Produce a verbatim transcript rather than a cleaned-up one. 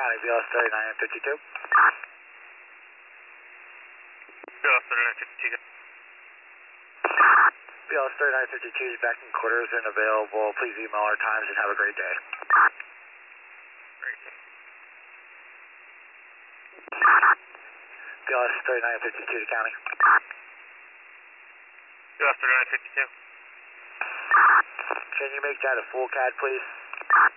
County, B L S thirty-nine fifty-two. B L S thirty-nine fifty-two. B L S thirty-nine fifty-two is back in quarters and available. Please email our times and have a great day. Great. B L S thirty-nine fifty-two to County. B L S thirty-nine fifty-two. Can you make that a full C A D, please?